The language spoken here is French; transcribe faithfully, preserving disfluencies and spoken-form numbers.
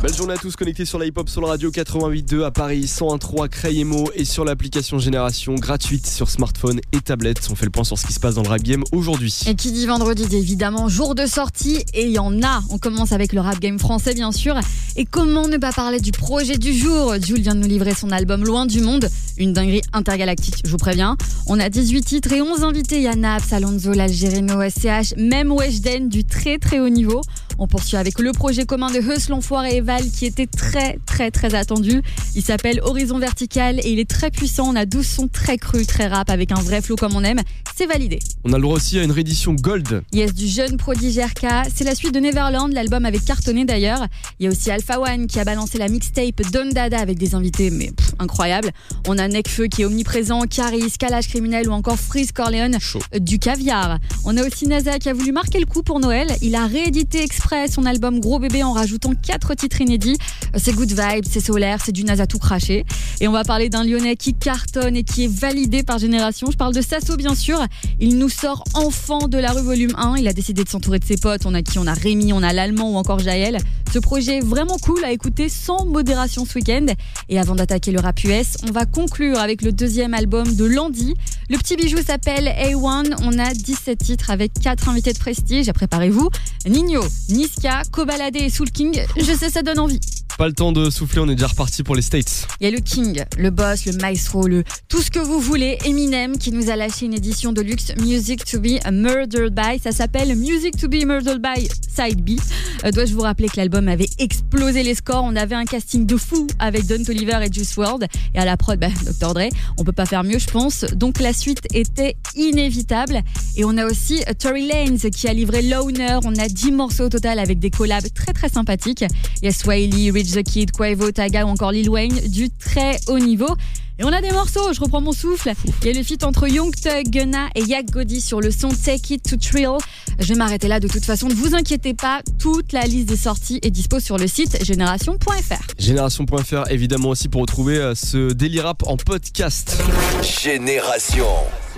Belle journée à tous connectés sur la hip-hop sur la radio quatre-vingt-huit deux à Paris, cent un trois Crayemo et sur l'application Génération gratuite sur smartphone et tablette. On fait le point sur ce qui se passe dans le rap game aujourd'hui. Et qui dit vendredi dit évidemment jour de sortie et il y en a. On commence avec le rap game français bien sûr. Et comment ne pas parler du projet du jour? Jul vient de nous livrer son album Loin du Monde. Une dinguerie intergalactique, je vous préviens. On a dix-huit titres et onze invités. Il y a Naps, Alonso, l'Algérino, S C H, même Weshden du très très haut niveau. On poursuit avec le projet commun de Heus, l'Enfoiré et Val qui était très très très attendu. Il s'appelle Horizon Vertical et il est très puissant. On a douze sons très crus, très rap avec un vrai flow comme on aime. C'est validé. On a le droit aussi à une réédition Gold. Yes, du jeune prodige R K. C'est la suite de Neverland. L'album avait cartonné d'ailleurs. Il y a aussi Alpha One qui a balancé la mixtape Don Dada avec des invités mais pff, incroyables. On a Nekfeu qui est omniprésent, Caris, Calage Criminel ou encore Freeze Corleone. Chaud. Du caviar. On a aussi NASA qui a voulu marquer le coup pour Noël. Il a réédité exprès son album Gros Bébé en rajoutant quatre titres inédits. C'est good vibes, c'est solaire, c'est du NASA tout craché. Et on va parler d'un Lyonnais qui cartonne et qui est validé par Génération. Je parle de Sasso bien sûr. Il nous sort Enfant de la rue volume un. Il a décidé de s'entourer de ses potes. On a qui? On a Rémi, on a l'Allemand ou encore Jaël. Ce projet est vraiment cool à écouter sans modération ce week-end. Et avant d'attaquer le rap U S, on va conclure avec le deuxième album de Landy. Le petit bijou s'appelle A un. On a dix-sept titres avec quatre invités de prestige. Préparez-vous. Nino, Niska, Kobalade et Soul King. Je sais, ça donne envie. Pas le temps de souffler, on est déjà reparti pour les States. Il y a le King, le boss, le maestro, le tout ce que vous voulez, Eminem, qui nous a lâché une édition de luxe, Music to be Murdered by. Ça s'appelle Music to be Murdered by Side B. Euh, dois-je vous rappeler que l'album avait explosé les scores. On avait un casting de fou avec Don Toliver et Juice world. Et à la prod, bah, docteur Dre. On peut pas faire mieux, je pense. Donc la suite était inévitable. Et on a aussi Tory Lanez qui a livré Loner. On a dix morceaux au total avec des collabs très très sympathiques. Il y a Swahili, Rich the Kid, Quavo, Taga ou encore Lil Wayne du très haut niveau. Et on a des morceaux, je reprends mon souffle. Il y a le feat entre Young Thug, Gunna et Yak Godi sur le son Take It to Trill. Je vais m'arrêter là de toute façon, ne vous inquiétez pas, toute la liste des sorties est dispo sur le site génération point f r. Génération point f r évidemment aussi pour retrouver ce Daily Rap en podcast. Génération.